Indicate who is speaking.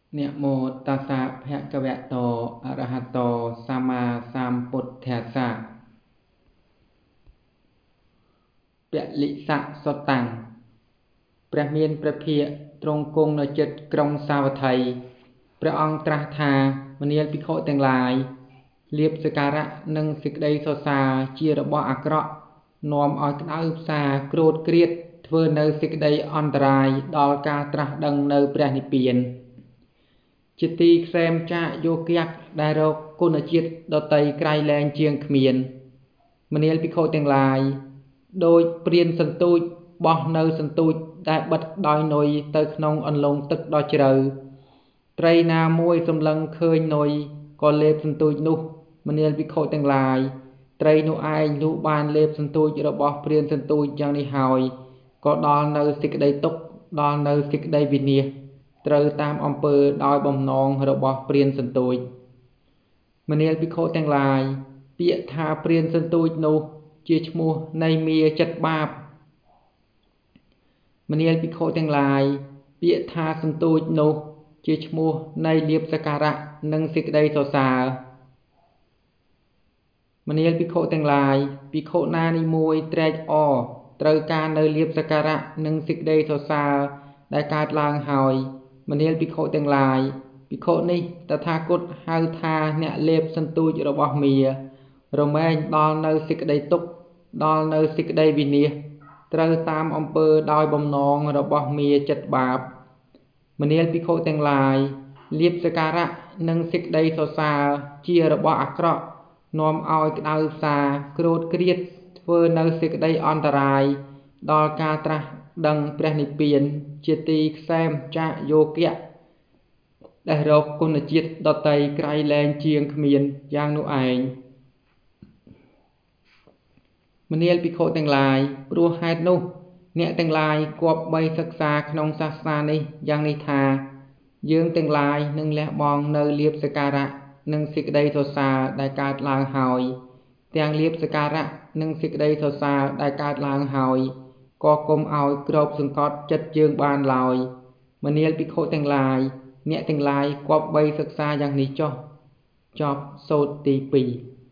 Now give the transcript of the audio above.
Speaker 1: นะโมตัสสะภะคะวะโตอะระหะโตสัมมาสัมพุทธัสสะปะลิสะสตังព្រះមានព្រះភិក្ខទ្រង់គង់នៅជិតក្រុងសាវត្ថីព្រះអង្គត្រាស់ថាមនាលភិក្ខុទាំងឡាយលៀបសក្ការៈនិងសេចក្តីសរសើរជារបស់អាក្រក់នាំឲ្យក្តៅផ្សាក្រោធក្រៀតធ្វើនៅសេចក្តីអន្តរាយដល់ការត្រាស់ដឹងនៅព្រះនិព្វានជាទីខ្សែមចាកយោគយក្សដែលរកគុណជាតិដតីក្រៃលែងជាងគ្មានមនាលភិក្ខុទាំងឡាយដោយព្រានសន្ទូចបោះនៅសន្ទូចដែលបិទដោយនុយទៅក្នុងអន្លង់ទឹកដ៏ជ្រៅត្រីណាមួយសម្លឹងឃើញនុយក៏លេបសន្ទូចនោះមនាលភិក្ខុទាំងឡាយត្រីនោះឯងលុះបានលេបសន្ទូចរបស់ព្រានសន្ទូចយ៉ាងនេះហើយក៏ដល់នៅសេចក្តីទុក្ខដល់នៅសេចក្តីវិនាសត្រូវតាមអំពើដោយបំណងរបស់ព្រានសន្ទូចមនាលភិក្ខុទាំងឡាយពាក្យថាព្រានសន្ទូចនោះជាឈ្មោះនៃមាចិត្តបាបមនាលភិក្ខុទាំងឡាយពាក្យថាសន្ទូចនោះជាឈ្មោះនៃលៀបសក្ការៈនិងសេចក្តីសរសើរមនាលភិក្ខុទាំងឡាយភិក្ខុណានីមួយត្រេកអរត្រូវការនៅលៀបសក្ការៈនិងសេចក្តីសរសើរដែលកើតឡើងហើយមនាលភិក្ខុទាំងឡាយភិក្ខុនេះតថាគតហៅថាអ្នកលេបសន្ទូចរបស់មារមែងដល់នៅសេចក្តីទុក្ខដល់នៅសេចក្តីវិនាសត្រូវតាមអំពើដោយបំណងរបស់មាចិត្តបាបមនាលភិក្ខុទាំងឡាយលៀបសក្ការៈនិងសេចក្តីសរសើរជារបស់អាក្រក់នាំឲ្យក្តៅផ្សាក្រោធក្រៀតធ្វើនៅសេចក្តីអន្តរាយដល់ការត្រាស់ដឹងព្រះនិព្វានជាទីខ្សែមចាកយោគយក្សដែលរកគុណជាតិដតីក្រៃលែងជាងគ្មានយ៉ាងនោះឯងមនាលភិក្ខុទាំងឡាយព្រោះហេតុនោះអ្នកទាំងឡាយគប្បីសិក្សាក្នុងសាសនានេះយ៉ាងនេះថាយើងទាំងឡាយនឹងលះបង់នៅលៀបសក្ការៈនិងសេចក្តីសរសើរដែលកើតឡើងហើយទាំងលៀបសក្ការៈនិងសេចក្តីសរសើរដែលកើតឡើងហើយក៏កុំឲ្យគ្របសង្កត់ចិត្តយើងបានឡើយមនាលភិក្ខុទាំងឡាយអ្នកទាំងឡាយគប្បីសិក្សាយ៉ាងនេះចុះចប់សូត្រទី2